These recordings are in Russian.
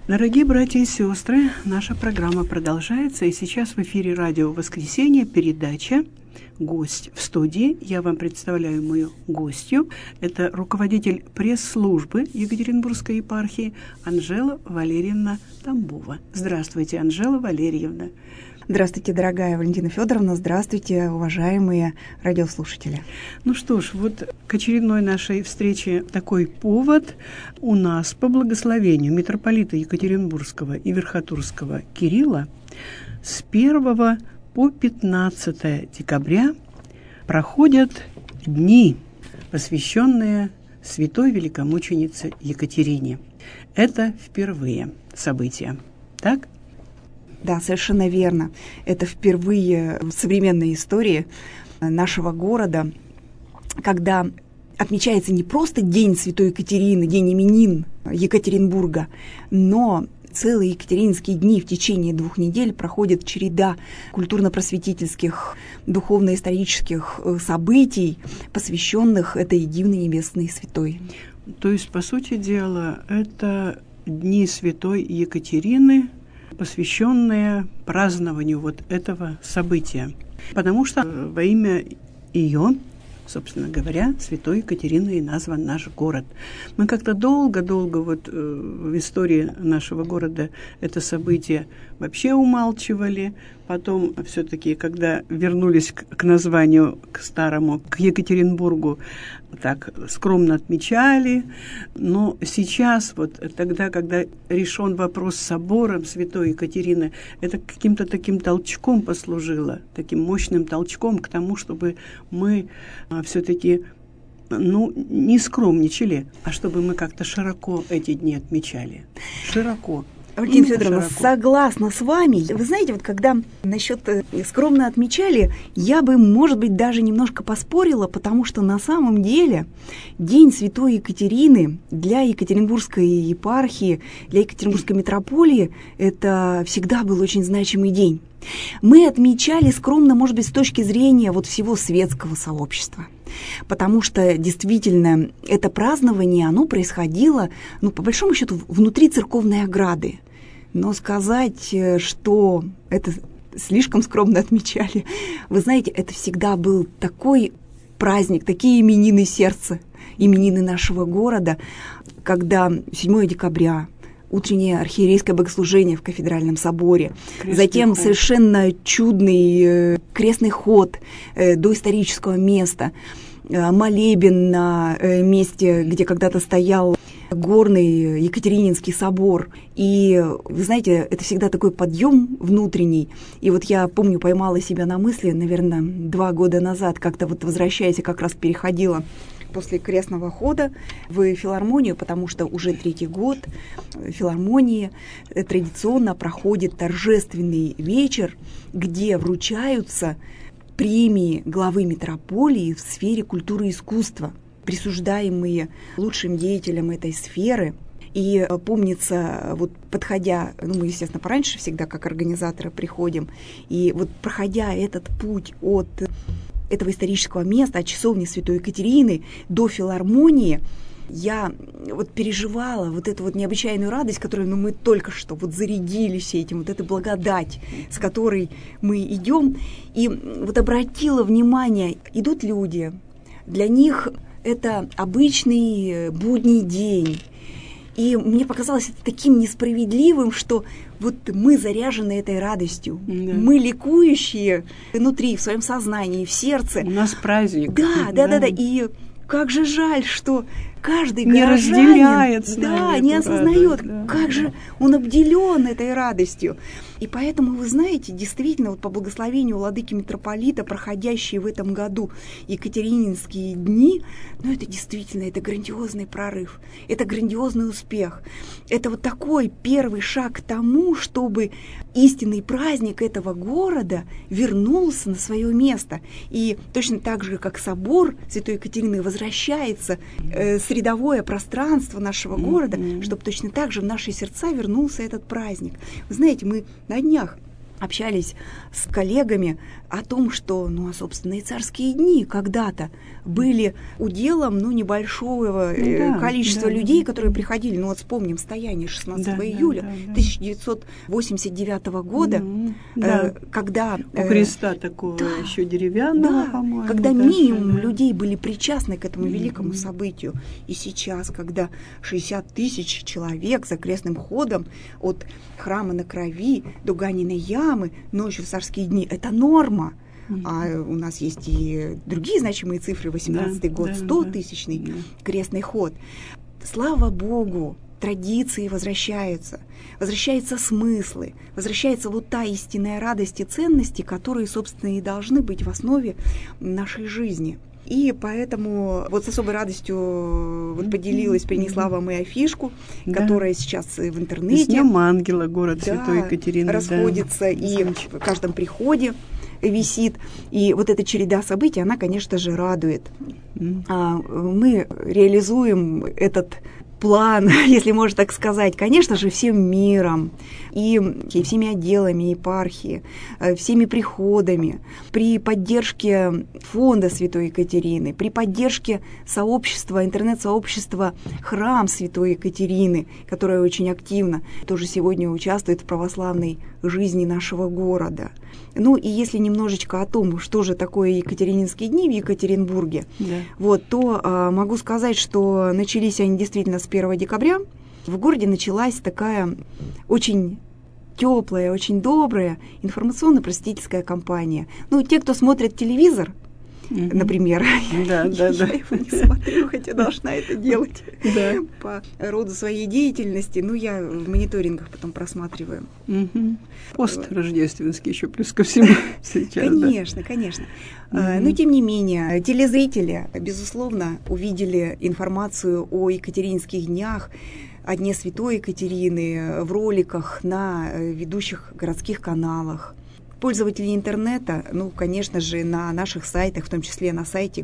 Дорогие братья и сестры, наша программа продолжается, и сейчас в эфире радио «Воскресенье» передача «Гость в студии». Я вам представляю мою гостью. Это руководитель пресс-службы Екатеринбургской епархии Анжела Валерьевна Тамбова. Здравствуйте, Анжела Валерьевна. Здравствуйте, дорогая Валентина Федоровна. Здравствуйте, уважаемые радиослушатели. Ну что ж, вот к очередной нашей встрече такой повод. У нас по благословению митрополита Екатеринбургского и Верхотурского Кирилла с 1 по 15 декабря проходят дни, посвященные святой великомученице Екатерине. Это впервые событие, так? Да, совершенно верно. Это впервые в современной истории нашего города, когда отмечается не просто День Святой Екатерины, День именин Екатеринбурга, но целые екатерининские дни в течение 2 недель проходит череда культурно-просветительских, духовно-исторических событий, посвященных этой дивной небесной святой. То есть, по сути дела, это дни Святой Екатерины, посвященные празднованию вот этого события. Потому что во имя ее, собственно говоря, святой Екатериной назван наш город. Мы как-то долго-долго вот в истории нашего города это событие вообще умалчивали. Потом все-таки, когда вернулись к названию, к старому, к Екатеринбургу, так скромно отмечали. Но сейчас, вот тогда, когда решен вопрос с собором святой Екатерины, это каким-то таким толчком послужило, таким мощным толчком к тому, чтобы мы все-таки не скромничали, а чтобы мы как-то широко эти дни отмечали. Широко. Валентина Федоровна, согласна с вами. Вы знаете, вот когда насчет скромно отмечали, я бы, может быть, даже немножко поспорила, потому что на самом деле День Святой Екатерины для Екатеринбургской епархии, для Екатеринбургской митрополии это всегда был очень значимый день. Мы отмечали скромно, может быть, с точки зрения вот всего светского сообщества. Потому что действительно это празднование, оно происходило, по большому счету, внутри церковной ограды. Но сказать, что это слишком скромно отмечали, вы знаете, это всегда был такой праздник, такие именины сердца, именины нашего города, когда 7 декабря утреннее архиерейское богослужение в кафедральном соборе, затем совершенно чудный крестный ход до исторического места, молебен на месте, где когда-то стоял горный Екатерининский собор. И, вы знаете, это всегда такой подъем внутренний. И вот я помню, поймала себя на мысли, наверное, 2 года назад, как-то вот возвращаясь, я как раз переходила после крестного хода в филармонию, потому что уже 3-й год в филармонии традиционно проходит торжественный вечер, где вручаются премии главы митрополии в сфере культуры и искусства, присуждаемые лучшим деятелям этой сферы. И помнится, вот подходя, мы, естественно, пораньше всегда как организаторы приходим, и вот проходя этот путь от этого исторического места, от часовни Святой Екатерины до филармонии, я вот переживала вот эту вот необычайную радость, которую мы только что вот зарядились этим, вот эта благодать, с которой мы идем, и вот обратила внимание, идут люди, для них это обычный будний день. И мне показалось это таким несправедливым, что вот мы заряжены этой радостью, мы ликующие внутри, в своем сознании, в сердце. У нас праздник. Да. И как же жаль, что каждый не горожанин разделяет с нами не осознает, радость, как же он обделен этой радостью. И поэтому, вы знаете, действительно, вот по благословению владыки митрополита, проходящие в этом году Екатерининские дни, это действительно, это грандиозный прорыв, это грандиозный успех. Это вот такой первый шаг к тому, чтобы истинный праздник этого города вернулся на свое место. И точно так же, как собор Святой Екатерины возвращается средовое пространство нашего города, чтобы точно так же в наши сердца вернулся этот праздник. Вы знаете, мы на днях общались с коллегами о том, что, собственно, и царские дни когда-то были уделом, небольшого количества людей, которые приходили. Вспомним стояние 16 июля 1989 года, когда... У креста такого еще деревянного, по-моему. Когда минимум людей были причастны к этому великому событию. И сейчас, когда 60 тысяч человек за крестным ходом от храма на Крови до Ганиной ямы ночью в царские дни, это норма. А у нас есть и другие значимые цифры. 18-й год, 100-тысячный крестный ход. Слава Богу, традиции возвращаются смыслы, возвращается та истинная радость и ценности, которые, собственно, и должны быть в основе нашей жизни. И поэтому с особой радостью поделилась, принесла вам и афишку, которая сейчас в интернете. С Днем Ангела, город Святой Екатерины. Расходится и в каждом приходе висит. И эта череда событий, она, конечно же, радует. Мы реализуем этот план, если можно так сказать, конечно же, всем миром, и всеми отделами епархии, всеми приходами, при поддержке фонда Святой Екатерины, при поддержке сообщества, интернет-сообщества «Храм Святой Екатерины», которое очень активно тоже сегодня участвует в православной жизни нашего города. И если немножечко о том, что же такое Екатерининские дни в Екатеринбурге, то могу сказать, что начались они действительно с 1 декабря. В городе началась такая очень теплая, очень добрая информационно-просветительская кампания. Те, кто смотрит телевизор, например, я его не смотрю, хотя должна это делать по роду своей деятельности. Я в мониторингах потом просматриваю. Пост рождественский еще плюс ко всему сейчас. Конечно. Но, тем не менее, телезрители, безусловно, увидели информацию о Екатерининских днях, о Дне Святой Екатерины в роликах на ведущих городских каналах. Пользователи интернета, конечно же, на наших сайтах, в том числе на сайте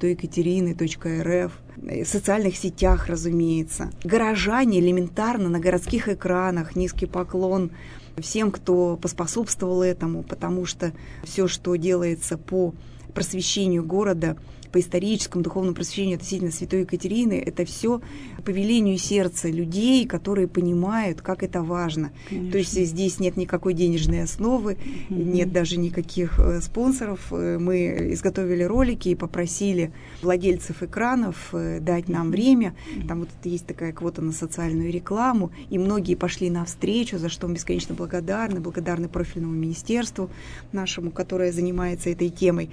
городсвятойекатерины.рф, в социальных сетях, разумеется. Горожане элементарно на городских экранах, низкий поклон всем, кто поспособствовал этому, потому что все, что делается по просвещению города, по историческому, духовному просвещению относительно Святой Екатерины, это все по велению сердца людей, которые понимают, как это важно. Конечно. То есть здесь нет никакой денежной основы, нет даже никаких спонсоров. Мы изготовили ролики и попросили владельцев экранов дать нам время. Там есть такая квота на социальную рекламу, и многие пошли навстречу, за что мы бесконечно благодарны профильному министерству нашему, которое занимается этой темой.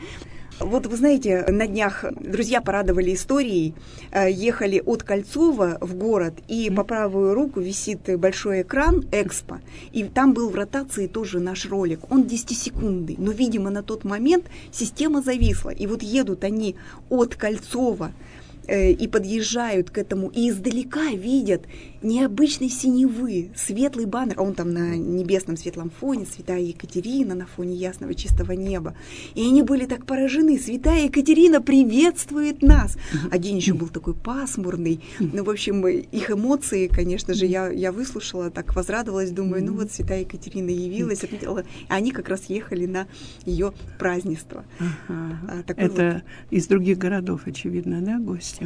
Вы знаете, на днях друзья порадовали историей. Ехали от Кольцова в город, и по правую руку висит большой экран «Экспо», и там был в ротации тоже наш ролик. Он 10-секундный, но, видимо, на тот момент система зависла. И едут они от Кольцова и подъезжают к этому, и издалека видят необычной синевы, светлый баннер, а он там на небесном светлом фоне, Святая Екатерина на фоне ясного чистого неба. И они были так поражены: Святая Екатерина приветствует нас. А день еще был такой пасмурный. В общем, их эмоции, конечно же, я выслушала, так возрадовалась, думаю, Святая Екатерина явилась, отметила. Они как раз ехали на ее празднество. Это из других городов, очевидно, да, гости?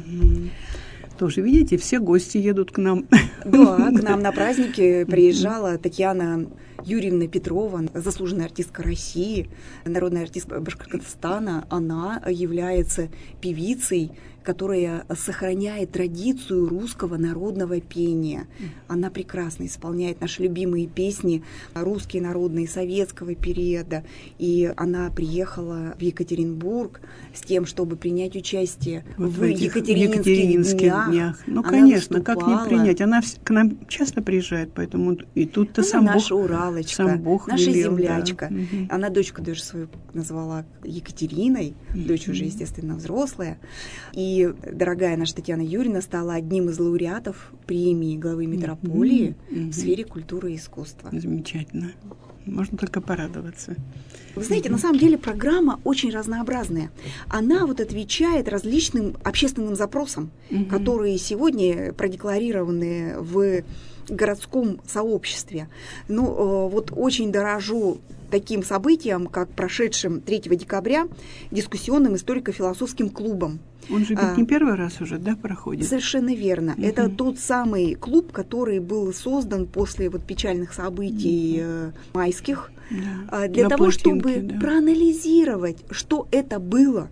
Тоже, видите, все гости едут к нам. Да, к нам на праздники приезжала Татьяна Юрьевна Петрова, заслуженная артистка России, народная артистка Башкортостана. Она является певицей, которая сохраняет традицию русского народного пения. Она прекрасно исполняет наши любимые песни, русские народные, советского периода. И она приехала в Екатеринбург с тем, чтобы принять участие в Екатерининских днях. Конечно, как не принять? Она к нам часто приезжает, поэтому и тут-то сам Бог. Наша Уралочка, наша землячка. Да. Она дочку даже свою назвала Екатериной, дочь уже, естественно, взрослая. И дорогая наша Татьяна Юрьевна стала одним из лауреатов премии главы метрополии в сфере культуры и искусства. Замечательно. Можно только порадоваться. Вы знаете, на самом деле программа очень разнообразная. Она отвечает различным общественным запросам, которые сегодня продекларированы в городском сообществе. Ну, вот очень дорожу таким событием, как прошедшим 3 декабря дискуссионным историко-философским клубом. Он же ведь не первый раз уже, да, проходит? Совершенно верно. Это тот самый клуб, который был создан после вот печальных событий майских, для того, чтобы проанализировать, что это было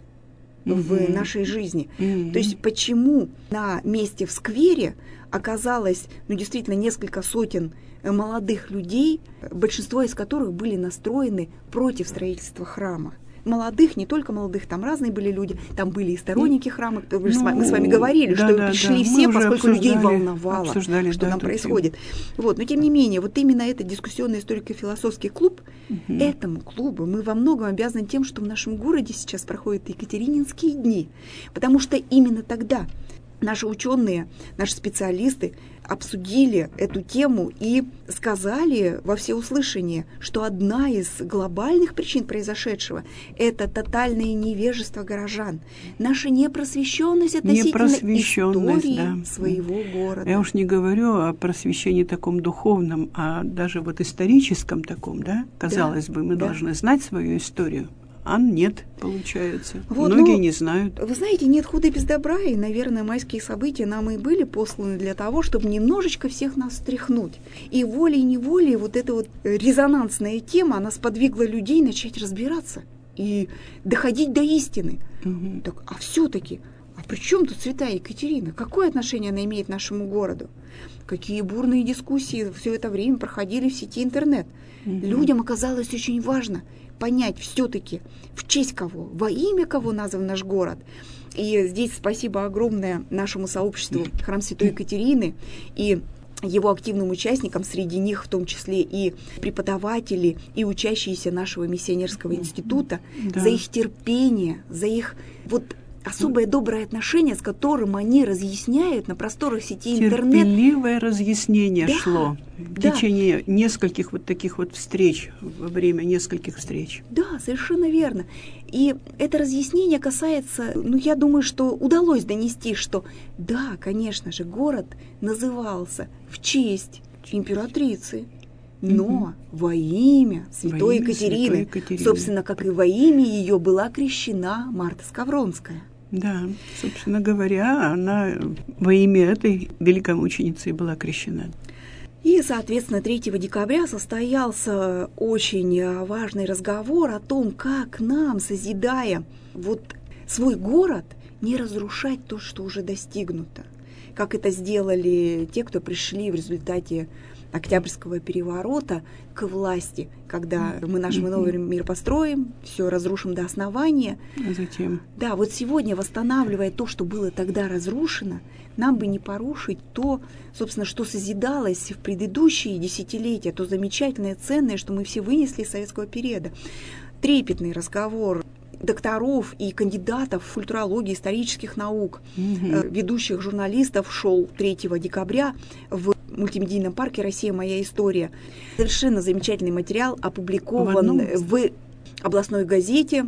в нашей жизни. То есть почему на месте в сквере оказалось, ну, действительно, несколько сотен молодых людей, большинство из которых были настроены против строительства храма. Молодых, не только молодых, там разные были люди, там были и сторонники храма. Мы с вами говорили, что пришли все, поскольку людей волновало, что там происходит. Вот, но тем не менее, вот именно этот дискуссионный историко-философский клуб, этому клубу мы во многом обязаны тем, что в нашем городе сейчас проходят Екатерининские дни, потому что именно тогда наши ученые, наши специалисты обсудили эту тему и сказали во всеуслышание, что одна из глобальных причин произошедшего – это тотальное невежество горожан, наша непросвещенность относительно истории своего города. Я уж не говорю о просвещении таком духовном, а даже вот историческом таком, да? Казалось бы, мы должны знать свою историю. А нет, получается. Вот, многие не знают. Вы знаете, нет худа без добра, и, наверное, майские события нам и были посланы для того, чтобы немножечко всех нас встряхнуть. И волей-неволей вот эта вот резонансная тема, она сподвигла людей начать разбираться и доходить до истины. Так, а все-таки, а при чем тут святая Екатерина? Какое отношение она имеет к нашему городу? Какие бурные дискуссии все это время проходили в сети интернет. Людям оказалось очень важно понять все-таки, в честь кого, во имя кого назван наш город. И здесь спасибо огромное нашему сообществу Храм Святой Екатерины и его активным участникам, среди них в том числе и преподаватели, и учащиеся нашего миссионерского института, за их терпение, за их вот особое доброе отношение, с которым они разъясняют на просторах сети интернет. Терпеливое разъяснение шло в течение нескольких вот таких вот встреч, во время нескольких встреч. Да, совершенно верно. И это разъяснение касается, ну, я думаю, что удалось донести, что да, конечно же, город назывался в честь императрицы, но во имя Святой Екатерины, собственно, как и во имя ее была крещена Марта Скавронская. Да, собственно говоря, она во имя этой великомученицы была крещена. И, соответственно, 3 декабря состоялся очень важный разговор о том, как нам, созидая вот свой город, не разрушать то, что уже достигнуто. Как это сделали те, кто пришли в результате Октябрьского переворота к власти, когда мы наш новый мир построим, все разрушим до основания. А затем? Да, вот сегодня, восстанавливая то, что было тогда разрушено, нам бы не порушить то, собственно, что созидалось в предыдущие десятилетия, то замечательное, ценное, что мы все вынесли из советского периода. Трепетный разговор докторов и кандидатов в культурологии, исторических наук, ведущих журналистов шел 3 декабря в мультимедийном парке «Россия. Моя история». Совершенно замечательный материал опубликован в областной газете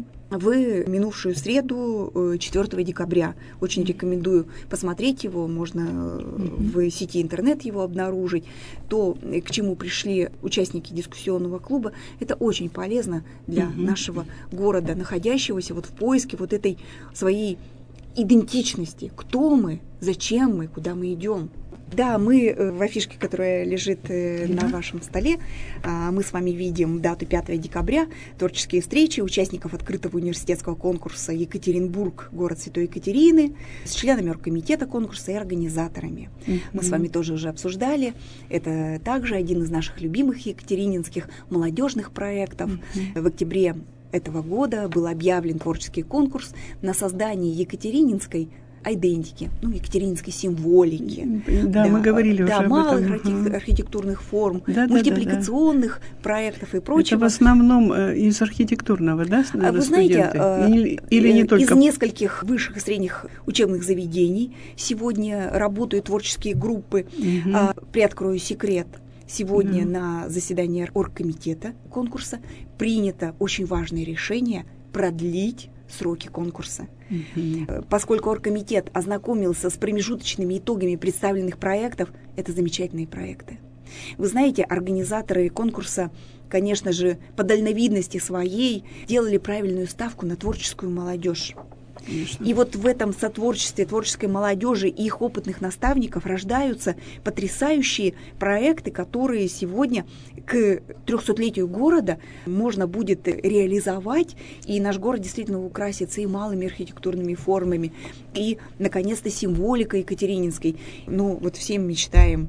в минувшую среду, 4 декабря. Очень рекомендую посмотреть его, можно в сети интернет его обнаружить. То, к чему пришли участники дискуссионного клуба, это очень полезно для нашего города, находящегося вот в поиске вот этой своей идентичности. Кто мы, зачем мы, куда мы идем. Да, мы в афишке, которая лежит на вашем столе, мы с вами видим дату 5 декабря, творческие встречи участников открытого университетского конкурса «Екатеринбург. Город Святой Екатерины» с членами оргкомитета конкурса и организаторами. Мы с вами тоже уже обсуждали. Это также один из наших любимых екатерининских молодежных проектов. В октябре этого года был объявлен творческий конкурс на создание екатерининской айдентики, екатерининской символики. Да, мы говорили уже об этом. Малых архитектурных форм, мультипликационных проектов и прочего. Это в основном из архитектурного, да, вы знаете, или не только? Из нескольких высших и средних учебных заведений сегодня работают творческие группы. Приоткрою секрет. Сегодня на заседании оргкомитета конкурса принято очень важное решение продлить сроки конкурса. Поскольку оргкомитет ознакомился с промежуточными итогами представленных проектов, это замечательные проекты. Вы знаете, организаторы конкурса, конечно же, по дальновидности своей делали правильную ставку на творческую молодежь. Конечно. И вот в этом сотворчестве творческой молодежи и их опытных наставников рождаются потрясающие проекты, которые сегодня к 300-летию города можно будет реализовать, и наш город действительно украсится и малыми архитектурными формами, и, наконец-то, символикой екатерининской. Ну, вот всем мечтаем,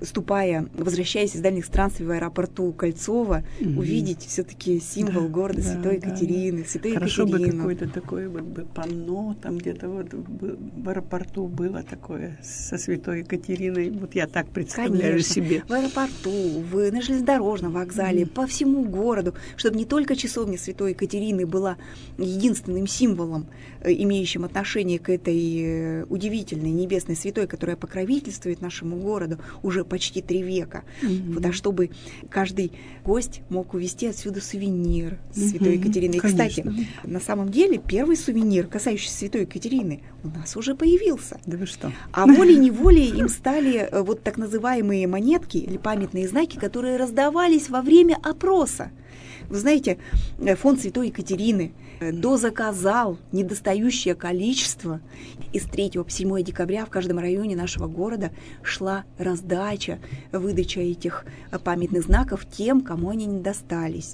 возвращаясь из дальних странствий в аэропорту Кольцово, увидеть все-таки символ города Святой Екатерины, Святой Хорошо Екатерины. Хорошо бы какое-то такое вот панно, там где-то вот в аэропорту было такое со Святой Екатериной. Вот я так представляю себе. В аэропорту, на железнодорожном вокзале, по всему городу, чтобы не только часовня Святой Екатерины была единственным символом, имеющим отношение к этой удивительной небесной святой, которая покровительствует нашему городу уже почти 3 века. Вот, а чтобы каждый гость мог увезти отсюда сувенир Святой Екатерины. И, кстати, на самом деле первый сувенир, касающийся Святой Екатерины, у нас уже появился. Да вы что? А волей-неволей им стали вот так называемые монетки или памятные знаки, которые раздавались во время опроса. Вы знаете, фонд Святой Екатерины дозаказал недостающее количество, и с 3 по 7 декабря в каждом районе нашего города шла раздача, выдача этих памятных знаков тем, кому они не достались.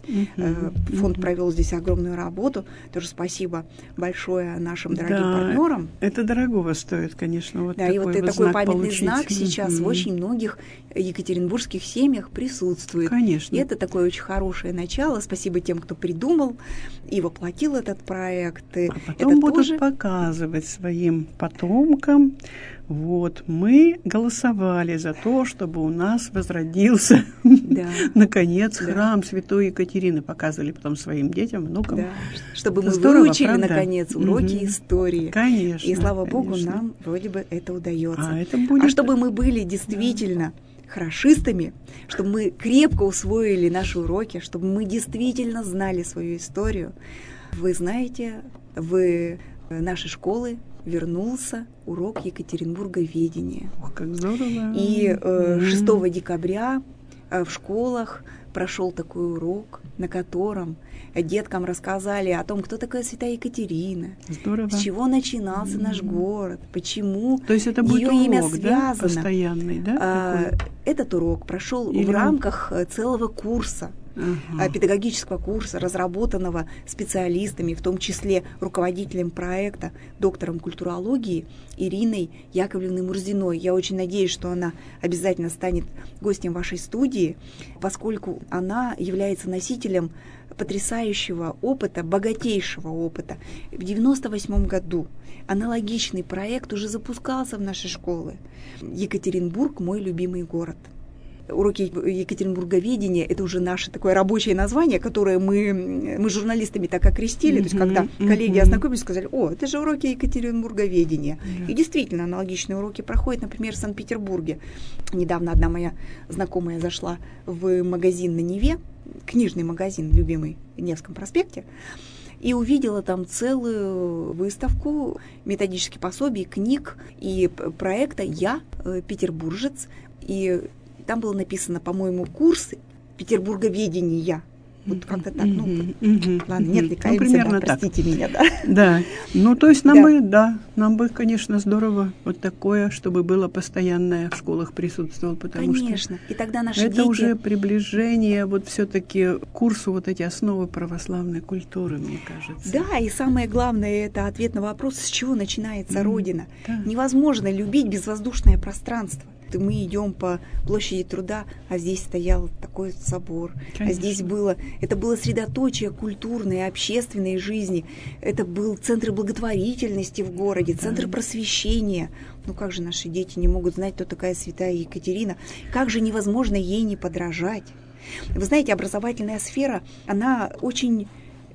Фонд провел здесь огромную работу. Тоже спасибо большое нашим дорогим партнерам. Это дорогого стоит, конечно. Вот да, и вот такой памятный знак сейчас в очень многих екатеринбургских семьях присутствует. Конечно. И это такое очень хорошее начало. Спасибо тем, кто придумал и воплотил этот проект. А потом это будут тоже показывать своим потомкам. Вот, мы голосовали за то, чтобы у нас возродился, наконец, храм Святой Екатерины. Показывали потом своим детям, внукам. Да. Чтобы мы выучили, наконец, уроки истории. Конечно. И, слава Богу, нам вроде бы это удается. А чтобы мы были действительно хорошистами, чтобы мы крепко усвоили наши уроки, чтобы мы действительно знали свою историю. Вы знаете, в нашей школы вернулся урок Екатеринбурговедения. Ох, как здорово! И 6 декабря в школах прошел такой урок, на котором деткам рассказали о том, кто такая Святая Екатерина, здорово. С чего начинался наш город, почему То есть это будет ее урок, имя связано. Да? Постоянный, да? Этот урок прошел в рамках целого курса. Педагогического курса, разработанного специалистами, в том числе руководителем проекта, доктором культурологии Ириной Яковлевной Мурзиной. Я очень надеюсь, что она обязательно станет гостем вашей студии, поскольку она является носителем потрясающего опыта, богатейшего опыта. В 1998 году аналогичный проект уже запускался в нашей школе. Екатеринбург – мой любимый город. Уроки Екатеринбурговедения – это уже наше такое рабочее название, которое мы журналистами так окрестили. То есть, когда коллеги ознакомились, сказали: о, это же уроки Екатеринбурговедения. И действительно, аналогичные уроки проходят, например, в Санкт-Петербурге. Недавно одна моя знакомая зашла в магазин на Неве, книжный магазин, любимый, в Невском проспекте, и увидела там целую выставку методических пособий, книг и проекта «Я петербуржец». И там было написано, по-моему, курс Петербурговедения. Вот как-то так, ладно, не отвлекаемся, простите меня, да. Да, ну то есть нам бы, конечно, здорово вот такое, чтобы было постоянное в школах присутствовало, потому конечно. Что и тогда наши это дети... уже приближение вот все-таки к курсу вот эти основы православной культуры, мне кажется. Да, и самое главное, это ответ на вопрос, с чего начинается Родина. Да. Невозможно любить безвоздушное пространство. Мы идем по площади Труда, а здесь стоял такой собор. Конечно. А здесь это было средоточие культурной, общественной жизни. Это был центр благотворительности в городе, центр просвещения. Ну как же наши дети не могут знать, кто такая Святая Екатерина? Как же невозможно ей не подражать? Вы знаете, образовательная сфера, она очень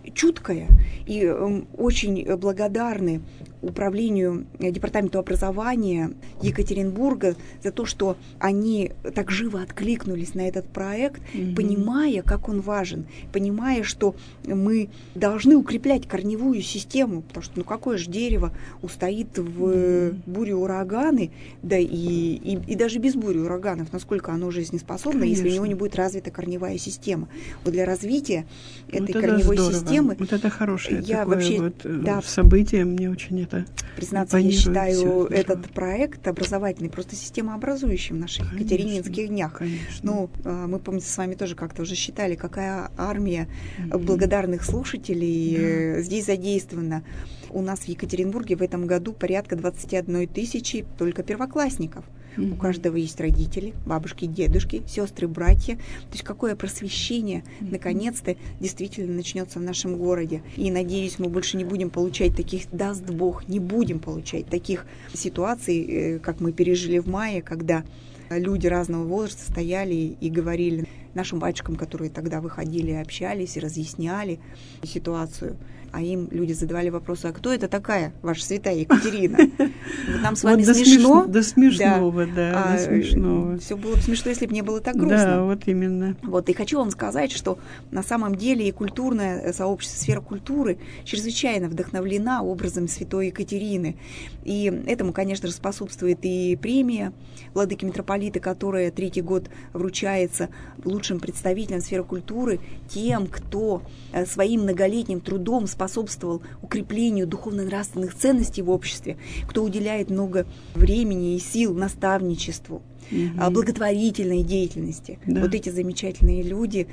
чуткая и очень благодарны управлению, департаменту образования Екатеринбурга за то, что они так живо откликнулись на этот проект, понимая, как он важен, понимая, что мы должны укреплять корневую систему, потому что какое же дерево устоит в буре ураганы, да и даже без бури ураганов, насколько оно жизнеспособно, Конечно. если у него не будет развита корневая система. Вот для развития этой корневой системы вот это хорошее я такое вообще, событие, мне очень это признаться, я считаю этот проект образовательный просто системообразующим в наших екатерининских днях. Конечно. Мы, помните, с вами тоже как-то уже считали, какая армия благодарных слушателей здесь задействована. У нас в Екатеринбурге в этом году порядка 21 тысячи только первоклассников. У каждого есть родители, бабушки, дедушки, сестры, братья. То есть какое просвещение наконец-то действительно начнется в нашем городе. И надеюсь, мы больше не будем получать таких, даст Бог, не будем получать таких ситуаций, как мы пережили в мае, когда люди разного возраста стояли и говорили нашим батюшкам, которые тогда выходили, общались и разъясняли ситуацию. А им люди задавали вопросы: а кто это такая, ваша святая Екатерина? Вот нам с вами смешно. До смешного, до смешного. Все было бы смешно, если бы не было так грустно. Да, вот именно. Вот, и хочу вам сказать, что на самом деле и культурное сообщество, сфера культуры чрезвычайно вдохновлена образом святой Екатерины. И этому, конечно же, способствует и премия владыки митрополита, которая 3-й год вручается лучшим представителям сферы культуры, тем, кто своим многолетним трудом способствовал укреплению духовно-нравственных ценностей в обществе, кто уделяет много времени и сил наставничеству, благотворительной деятельности. Да. Вот эти замечательные люди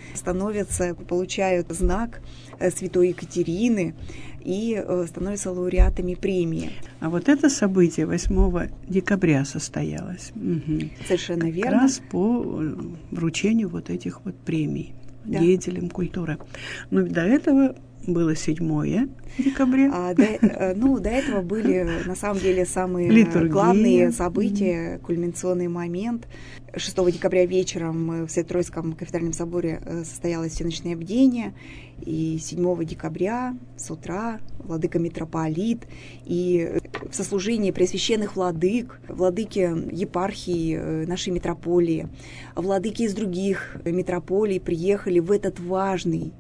получают знак святой Екатерины и становятся лауреатами премии. А вот это событие 8 декабря состоялось. Совершенно верно. Как раз по вручению вот этих вот премий деятелям культуры. Но до этого было 7 декабря. До этого были, на самом деле, самые главные события, кульминационный момент. 6 декабря вечером в Свято-Троицком кафедральном соборе состоялось всеночное бдение, и 7 декабря с утра владыка митрополит и в сослужении преосвященных владык, владыки епархии нашей митрополии, владыки из других митрополий приехали в этот важный,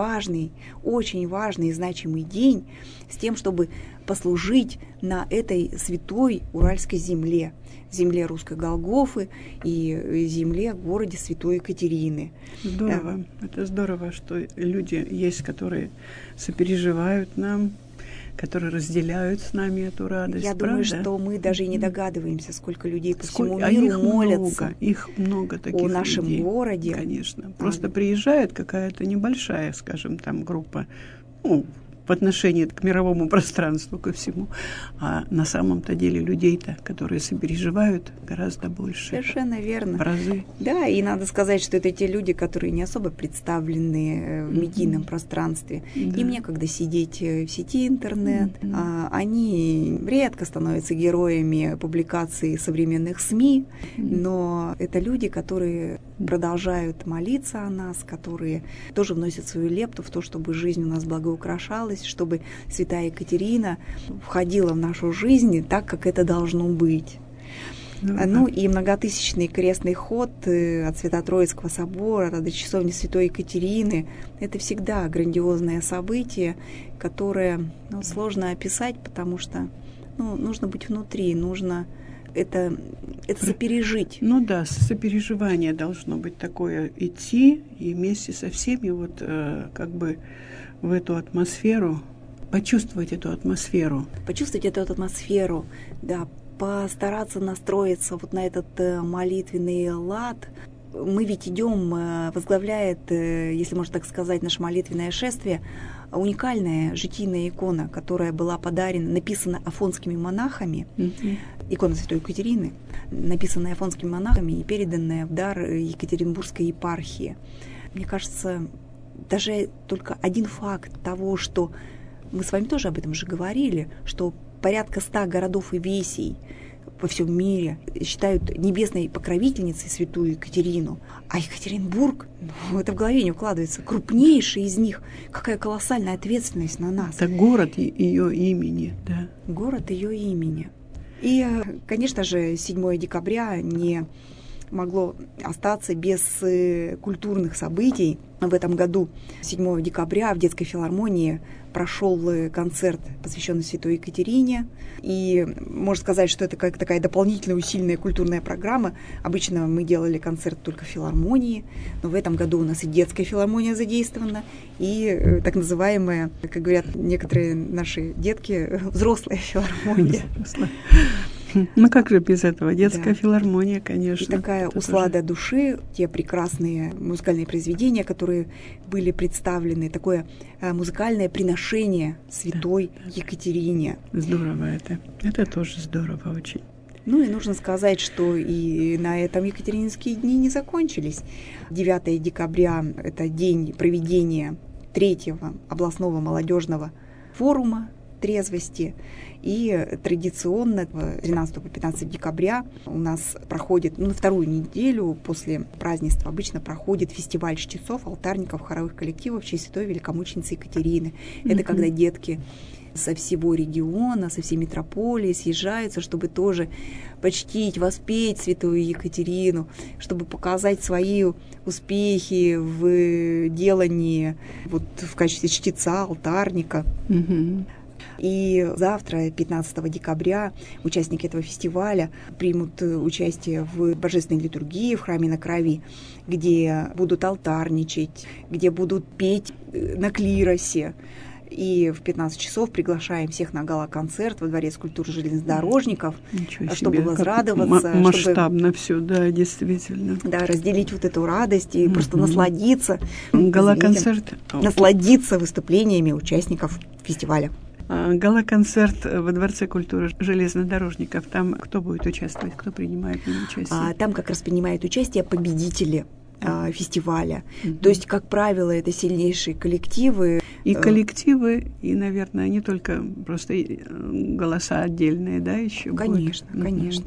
очень важный и значимый день с тем, чтобы послужить на этой святой уральской земле, земле русской Голгофы и земле городе Святой Екатерины. Здорово. Это здорово, что люди есть, которые сопереживают нам, которые разделяют с нами эту радость. Я думаю, что мы даже и не догадываемся, сколько людей по всему миру молятся. Их много таких о нашем людей, городе. Конечно. Просто приезжает какая-то небольшая, скажем, там группа, в отношении к мировому пространству, ко всему. А на самом-то деле людей-то, которые сопереживают, гораздо больше. Совершенно верно. В разы. Да, и надо сказать, что это те люди, которые не особо представлены в медийном пространстве. Да. Им некогда сидеть в сети интернет. Они редко становятся героями публикаций современных СМИ, но это люди, которые продолжают молиться о нас, которые тоже вносят свою лепту в то, чтобы жизнь у нас благоукрашалась, чтобы святая Екатерина входила в нашу жизнь так, как это должно быть. Ну и многотысячный крестный ход от Свято-Троицкого собора до часовни Святой Екатерины — это всегда грандиозное событие, которое сложно описать, потому что нужно быть внутри, нужно это сопережить. Сопереживание должно быть такое, идти и вместе со всеми как бы в эту атмосферу, почувствовать эту атмосферу. Да, постараться настроиться на этот молитвенный лад. Мы ведь идем, возглавляет, если можно так сказать, наше молитвенное шествие, уникальная житийная икона, которая была написана афонскими монахами, икона Святой Екатерины, написанная афонскими монахами и переданная в дар Екатеринбургской епархии. Мне кажется, даже только один факт того, что мы с вами тоже об этом же говорили, что порядка 100 городов и весей во всем мире считают небесной покровительницей святую Екатерину. А Екатеринбург, это в голове не укладывается, крупнейший из них. Какая колоссальная ответственность на нас. Это город ее имени, да. Город ее имени. И, конечно же, 7 декабря не могло остаться без культурных событий. В этом году 7 декабря в Детской филармонии прошел концерт, посвященный святой Екатерине. И можно сказать, что это как такая дополнительная усиленная культурная программа. Обычно мы делали концерт только в филармонии, но в этом году у нас и Детская филармония задействована, и так называемая, как говорят некоторые наши детки, взрослая филармония. Ну как же без этого? Детская филармония, конечно. И такая услада души, те прекрасные музыкальные произведения, которые были представлены, такое музыкальное приношение святой Екатерине. Здорово это. Это тоже здорово очень. Ну и нужно сказать, что и на этом Екатерининские дни не закончились. 9 декабря – это день проведения 3-го областного молодежного форума трезвости. И традиционно 13 по 15 декабря у нас проходит, на вторую неделю после празднества обычно проходит фестиваль чтецов, алтарников, хоровых коллективов в честь святой великомученицы Екатерины. Это когда детки со всего региона, со всей метрополии съезжаются, чтобы тоже почтить, воспеть святую Екатерину, чтобы показать свои успехи в делании вот, в качестве чтеца, алтарника. И завтра, 15 декабря, участники этого фестиваля примут участие в божественной литургии в храме на Крови, где будут алтарничать, где будут петь на клиросе. И в 15 часов приглашаем всех на гала-концерт во Дворец культуры железнодорожников, чтобы возрадоваться. Масштабно все, да, действительно. Да, разделить вот эту радость и просто насладиться. Гала-концерт. Насладиться выступлениями участников фестиваля. Гала-концерт во Дворце культуры железнодорожников. Там кто будет участвовать, кто принимает в нем участие? Там как раз принимают участие победители фестиваля. То есть, как правило, это сильнейшие коллективы. И коллективы, и, наверное, не только просто голоса отдельные, да, еще? Конечно, конечно.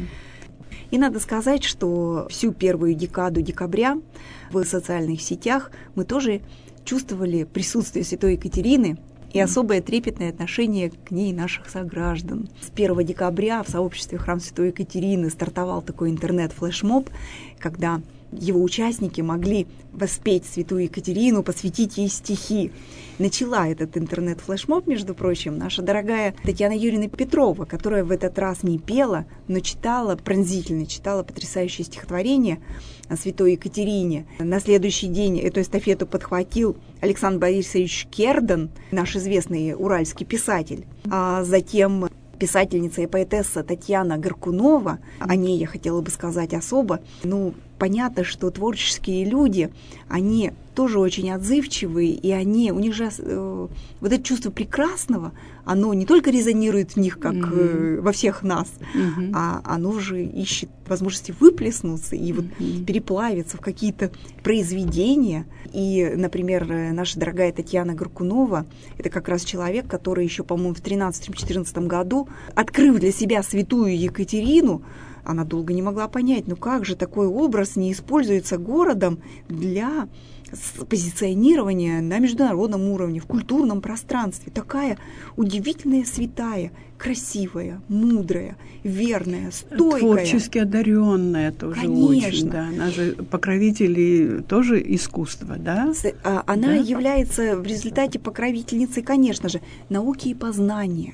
И надо сказать, что всю первую декаду декабря в социальных сетях мы тоже чувствовали присутствие святой Екатерины и особое трепетное отношение к ней наших сограждан. С 1 декабря в сообществе Храм Святой Екатерины стартовал такой интернет-флешмоб, когда его участники могли воспеть святую Екатерину, посвятить ей стихи. Начала этот интернет-флешмоб, между прочим, наша дорогая Татьяна Юрьевна Петрова, которая в этот раз не пела, но читала пронзительно, читала потрясающее стихотворение о святой Екатерине. На следующий день эту эстафету подхватил Александр Борисович Кердан, наш известный уральский писатель, а затем писательница и поэтесса Татьяна Горкунова, о ней я хотела бы сказать особо. Понятно, что творческие люди, они тоже очень отзывчивые, и у них же вот это чувство прекрасного, оно не только резонирует в них, как во всех нас, а оно же ищет возможности выплеснуться и вот переплавиться в какие-то произведения. И, например, наша дорогая Татьяна Горкунова, это как раз человек, который еще, по-моему, в 13-14 году, открыв для себя святую Екатерину, она долго не могла понять, как же такой образ не используется городом для позиционирования на международном уровне, в культурном пространстве. Такая удивительная святая, красивая, мудрая, верная, стойкая. Творчески одаренная тоже. Конечно. Очень, да. Она же покровитель тоже искусства, да? Она является в результате покровительницей, конечно же, науки и познания.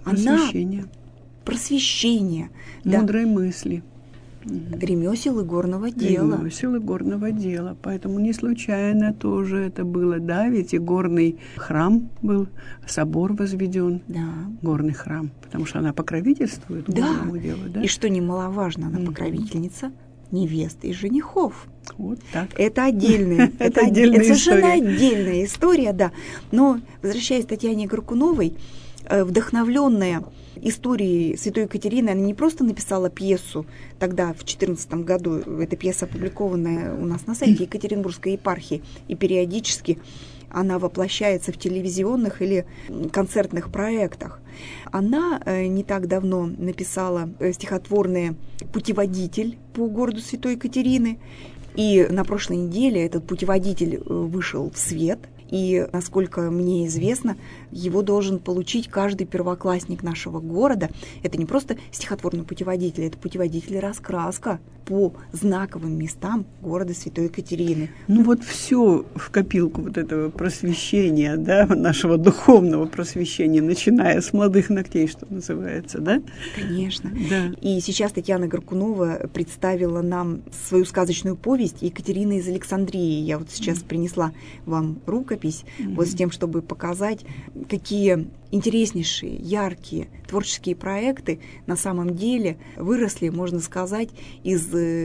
Просвещение. Мудрые мысли. Ремесел и горного дела. Ремесел и горного дела. Поэтому не случайно тоже это было, да, ведь и горный храм был, собор возведен, горный храм, потому что она покровительствует горному делу. Да? И что немаловажно, она покровительница невест и женихов. Вот так. Это отдельная, это совершенно отдельная история, да. Но, возвращаясь к Татьяне Горкуновой, вдохновленная истории святой Екатерины. Она не просто написала пьесу тогда, в 2014 году, эта пьеса опубликованная у нас на сайте Екатеринбургской епархии, и периодически она воплощается в телевизионных или концертных проектах. Она не так давно написала стихотворное «Путеводитель по городу святой Екатерины», и на прошлой неделе этот путеводитель вышел в свет. И, насколько мне известно, его должен получить каждый первоклассник нашего города. Это не просто стихотворный путеводитель, это путеводитель-раскраска по знаковым местам города святой Екатерины. Ну вот все в копилку вот этого просвещения, да, нашего духовного просвещения, начиная с молодых ногтей, что называется, да? Конечно. Да. И сейчас Татьяна Горкунова представила нам свою сказочную повесть «Екатерина из Александрии». Я вот сейчас принесла вам рукопись, вот с тем, чтобы показать, какие интереснейшие, яркие творческие проекты на самом деле выросли, можно сказать, из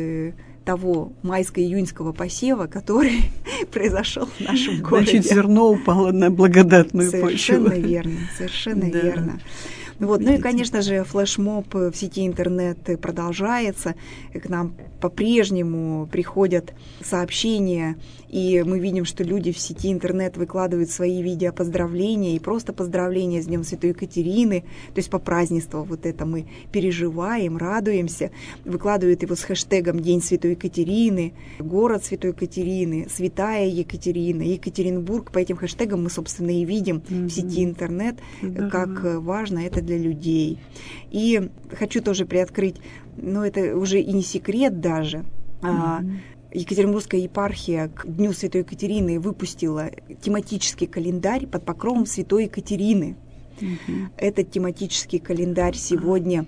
того майско-июньского посева, который произошел в нашем городе. Значит, зерно упало на благодатную почву. Совершенно верно, совершенно верно. Вот. Ну и, конечно же, флешмоб в сети интернет продолжается. К нам по-прежнему приходят сообщения, и мы видим, что люди в сети интернет выкладывают свои видеопоздравления и просто поздравления с Днем Святой Екатерины. То есть по празднеству вот это мы переживаем, радуемся. Выкладывают его с хэштегом «День Святой Екатерины», «Город Святой Екатерины», «Святая Екатерина», «Екатеринбург». По этим хэштегам мы, собственно, и видим в сети интернет, как важно это для людей. И хочу тоже приоткрыть, но это уже и не секрет даже, Екатеринбургская епархия к Дню Святой Екатерины выпустила тематический календарь под покровом Святой Екатерины. Этот тематический календарь сегодня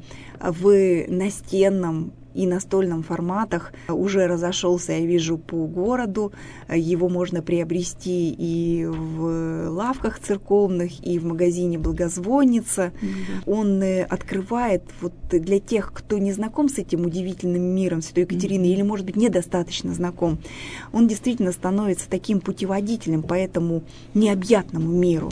в настенном и настольном форматах уже разошелся, я вижу, по городу. Его можно приобрести и в лавках церковных, и в магазине «Благозвонница». Он открывает вот для тех, кто не знаком с этим удивительным миром Святой Екатерины или, может быть, недостаточно знаком, он действительно становится таким путеводителем по этому необъятному миру.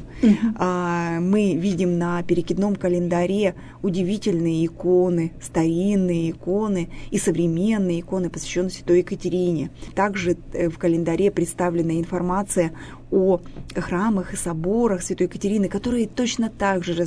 Мы видим на перекидном календаре удивительные иконы, старинные иконы, и современные иконы, посвященные Святой Екатерине. Также в календаре представлена информация о храмах и соборах Святой Екатерины, которые точно так же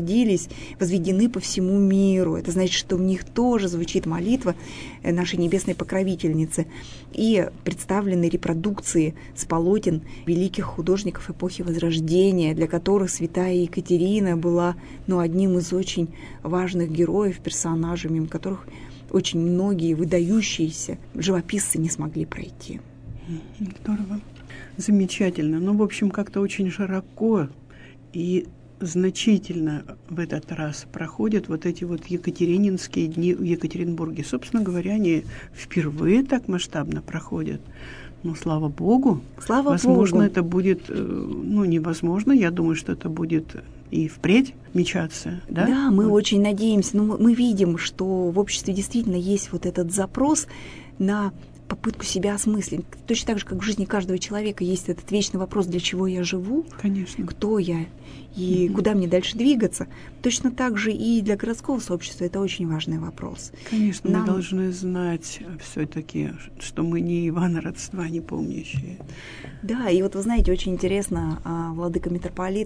возведены по всему миру. Это значит, что в них тоже звучит молитва нашей небесной покровительницы. И представлены репродукции с полотен великих художников эпохи Возрождения, для которых святая Екатерина была одним из очень важных героев, персонажей, мимо которых очень многие выдающиеся живописцы не смогли пройти. Здорово. Замечательно. Ну, в общем, как-то очень широко и значительно в этот раз проходят вот эти вот екатерининские дни в Екатеринбурге. Собственно говоря, они впервые так масштабно проходят. Ну, слава Богу. Возможно, это будет, невозможно. Я думаю, что это будет и впредь мечаться, да? Да, мы очень надеемся. Но мы видим, что в обществе действительно есть вот этот запрос на попытку себя осмыслить. Точно так же, как в жизни каждого человека есть этот вечный вопрос, для чего я живу, конечно, кто я и куда мне дальше двигаться. Точно так же и для городского сообщества это очень важный вопрос. Конечно, мы должны знать все-таки, что мы не Ивана родства не помнящие. Да, и вот вы знаете, очень интересно, владыка-митрополит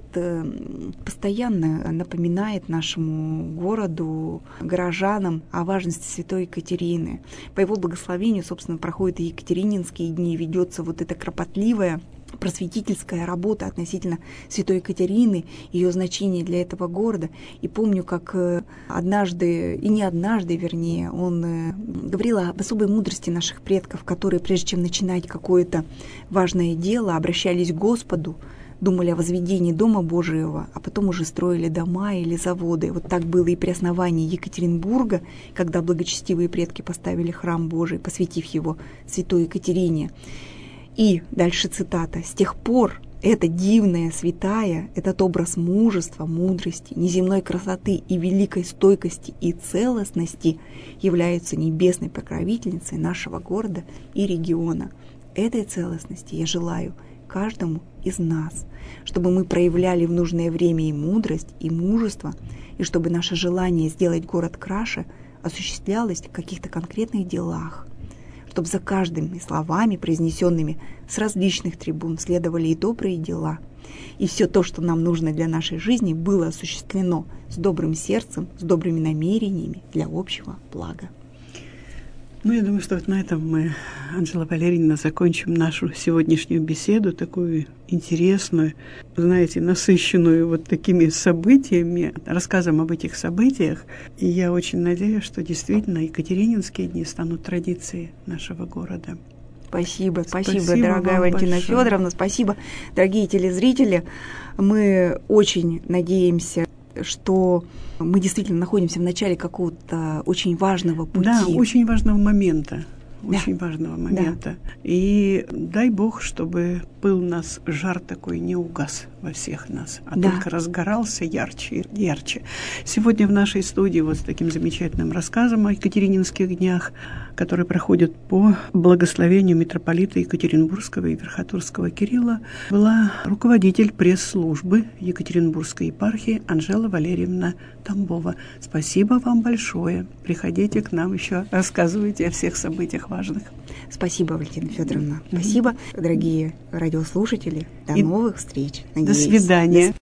постоянно напоминает нашему городу, горожанам о важности святой Екатерины. По его благословению, собственно, проходят и Екатерининские дни, ведется вот эта кропотливая просветительская работа относительно святой Екатерины, ее значения для этого города. И помню, как однажды, и не однажды, вернее, он говорил об особой мудрости наших предков, которые, прежде чем начинать какое-то важное дело, обращались к Господу, думали о возведении Дома Божьего, а потом уже строили дома или заводы. Вот так было и при основании Екатеринбурга, когда благочестивые предки поставили храм Божий, посвятив его святой Екатерине. И дальше цитата: «С тех пор эта дивная святая, этот образ мужества, мудрости, неземной красоты и великой стойкости и целостности являются небесной покровительницей нашего города и региона. Этой целостности я желаю каждому из нас, чтобы мы проявляли в нужное время и мудрость, и мужество, и чтобы наше желание сделать город краше осуществлялось в каких-то конкретных делах, чтобы за каждыми словами, произнесенными с различных трибун, следовали и добрые дела, и все то, что нам нужно для нашей жизни, было осуществлено с добрым сердцем, с добрыми намерениями для общего блага. Ну, я думаю, что вот на этом мы, Анжела Валерьевна, закончим нашу сегодняшнюю беседу, такую интересную, знаете, насыщенную вот такими событиями, рассказом об этих событиях. И я очень надеюсь, что действительно Екатерининские дни станут традицией нашего города. Спасибо, дорогая Валентина Федоровна, спасибо, дорогие телезрители. Мы очень надеемся, что мы действительно находимся в начале какого-то очень важного пути. Да, очень важного момента. Очень важного момента. Да. И дай Бог, чтобы был у нас жар такой не угас во всех нас, а только разгорался ярче и ярче. Сегодня в нашей студии вот с таким замечательным рассказом о Екатерининских днях, который проходит по благословению митрополита Екатеринбургского и Верхотурского Кирилла, была руководитель пресс-службы Екатеринбургской епархии Анжела Валерьевна Тамбова. Спасибо вам большое. Приходите к нам еще, рассказывайте о всех событиях важных. Спасибо, Валентина Федоровна. Спасибо, дорогие радиослушатели. До новых встреч. Надеюсь. До свидания.